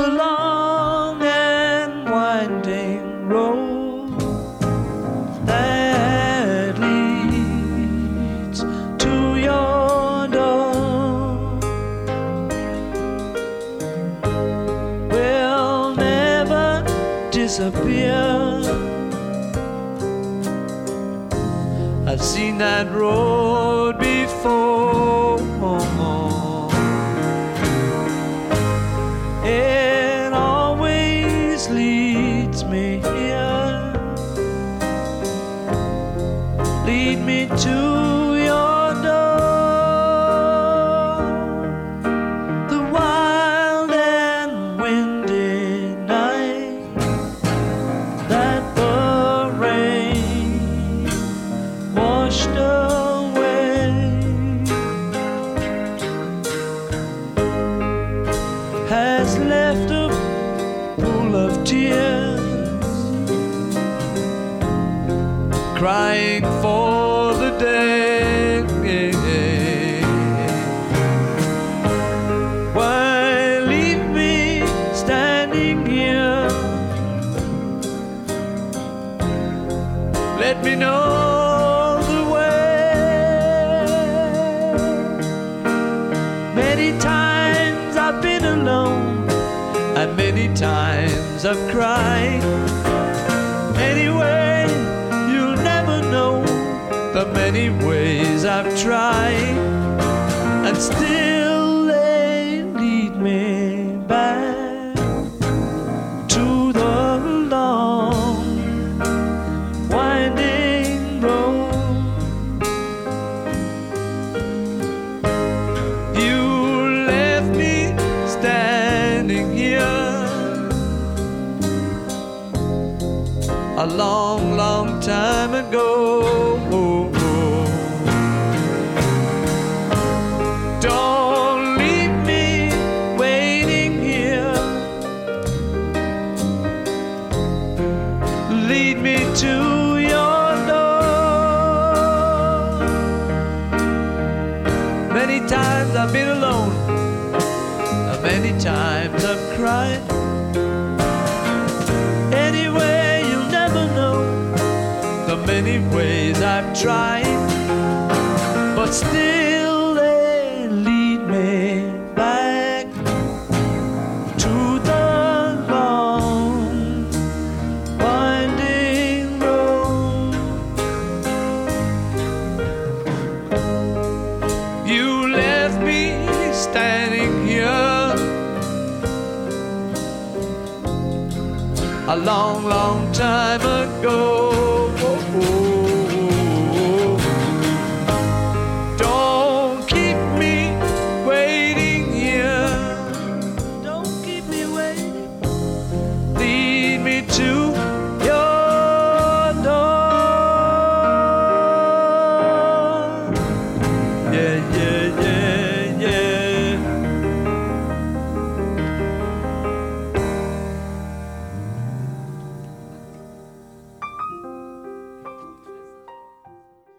the long and winding road that leads to your door will never disappear. I've seen that road before. It always leads me here. Lead me to your door. The wild and windy night that the rain washed away has left a pool of tears, crying for the day. Why leave me standing here? Let me know the way. Many times I've been alone, and many times I've cried. Anyway, you'll never know the many ways I've tried, and still they lead me back to the long winding road. You left me standing here a long, long time ago. Don't leave me waiting here. Lead me to your door. Many times I've been alone, and many times I've cried. Anyway, you'll never know the many ways I've tried, but still they lead me back to the long winding road. You left me standing here a long, long time ago.